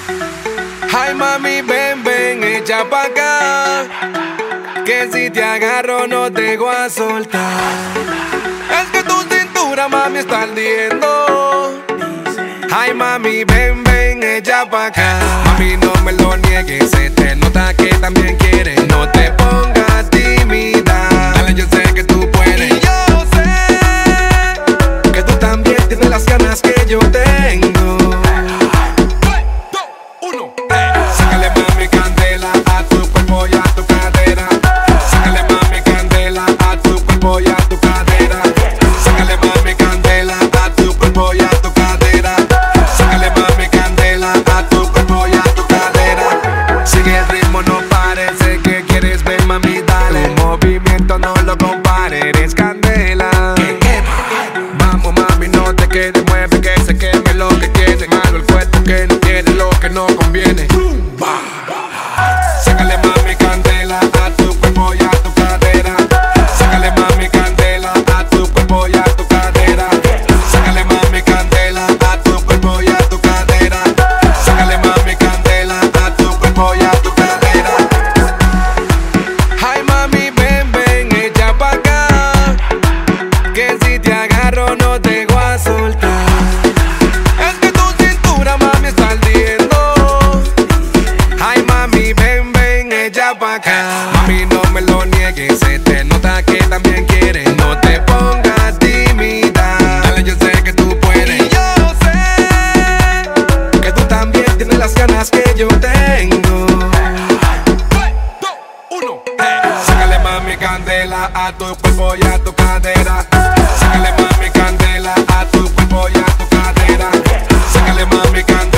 Ay mami, ven, ven, echa pa' acá, que si te agarro no te voy a soltar. Es que tu cintura, mami, está ardiendo. Ay mami, ven, ven, echa pa' acá. Mami, no me lo niegues, se te nota que también quieres. No te pongas tímida, dale, yo sé que tú puedes. Y yo sé que tú también tienes las ganas que yo tengo. Sácale mami candela a tu cuerpo y a tu cadera. Sácale mami candela a tu cuerpo y a tu cadera. Sácale mami candela a tu cuerpo y a tu cadera. Sácale mami candela a tu cuerpo y a tu cadera. Sigue el ritmo, no parece que quieres ver, mami, dale. Tu movimiento no lo compares, eres candela. Vamos mami, no te quedes, mueve que se queme lo que tiene. Malo el cuerpo que no quiere lo que no conviene. Sácale mami candela a tu cuerpo y a tu cadera. Sácale mami candela a tu cuerpo y a tu cadera. Sácale mami candela a tu cuerpo y a tu cadera. Sácale mami candela a tu cuerpo y a tu cadera. Ay mami, ven, ven, echa pa' acá, que si te agarro no te voy a soltar. Es que tu cintura, mami, está ardiendo. Ay mami, ven, ven, echa pa' acá. Mami, no me lo niegues, se te nota que también quieres. No te pongas tímida, dale, yo sé que tú puedes. Y yo sé que tú también tienes las ganas que yo tengo. 3, 2, 1, sácale mami candela a tu cuerpo y a tu cadera. Sácale mami candela a tu cuerpo y a tu cadera. Sácale mami candela.